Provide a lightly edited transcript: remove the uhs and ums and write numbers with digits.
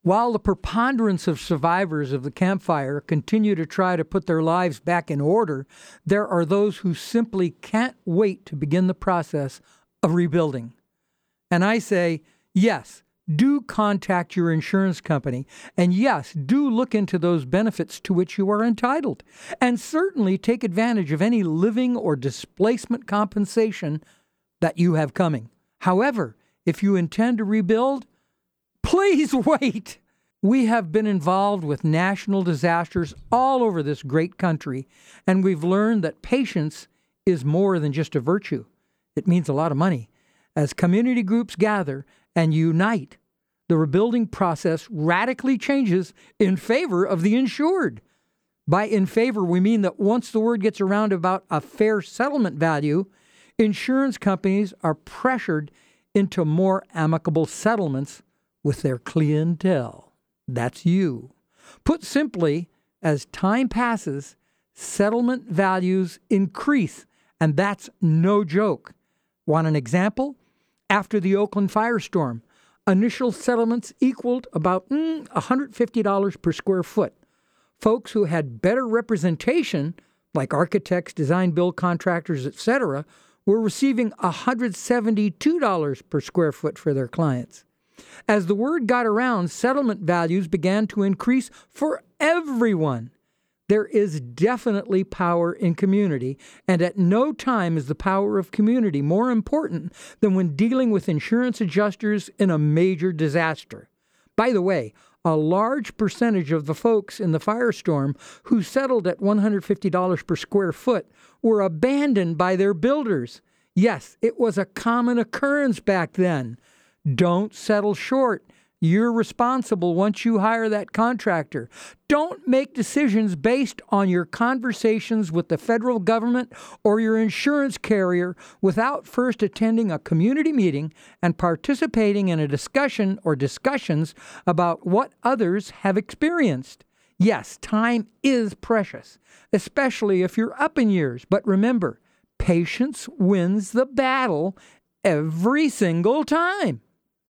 While the preponderance of survivors of the Camp Fire continue to try to put their lives back in order, there are those who simply can't wait to begin the process of rebuilding. And I say, yes, do contact your insurance company. And yes, do look into those benefits to which you are entitled. And certainly take advantage of any living or displacement compensation that you have coming. However, if you intend to rebuild, please wait. We have been involved with national disasters all over this great country, and we've learned that patience is more than just a virtue. It means a lot of money. As community groups gather and unite, the rebuilding process radically changes in favor of the insured. By in favor, we mean that once the word gets around about a fair settlement value, insurance companies are pressured into more amicable settlements with their clientele. That's you. Put simply, as time passes, settlement values increase, and that's no joke. Want an example? After the Oakland firestorm, initial settlements equaled about $150 per square foot. Folks who had better representation, like architects, design build contractors, etc., were receiving $172 per square foot for their clients. As the word got around, settlement values began to increase for everyone. There is definitely power in community, and at no time is the power of community more important than when dealing with insurance adjusters in a major disaster. By the way, a large percentage of the folks in the firestorm who settled at $150 per square foot were abandoned by their builders. Yes, it was a common occurrence back then. Don't settle short. You're responsible once you hire that contractor. Don't make decisions based on your conversations with the federal government or your insurance carrier without first attending a community meeting and participating in a discussion or discussions about what others have experienced. Yes, time is precious, especially if you're up in years. But remember, patience wins the battle every single time.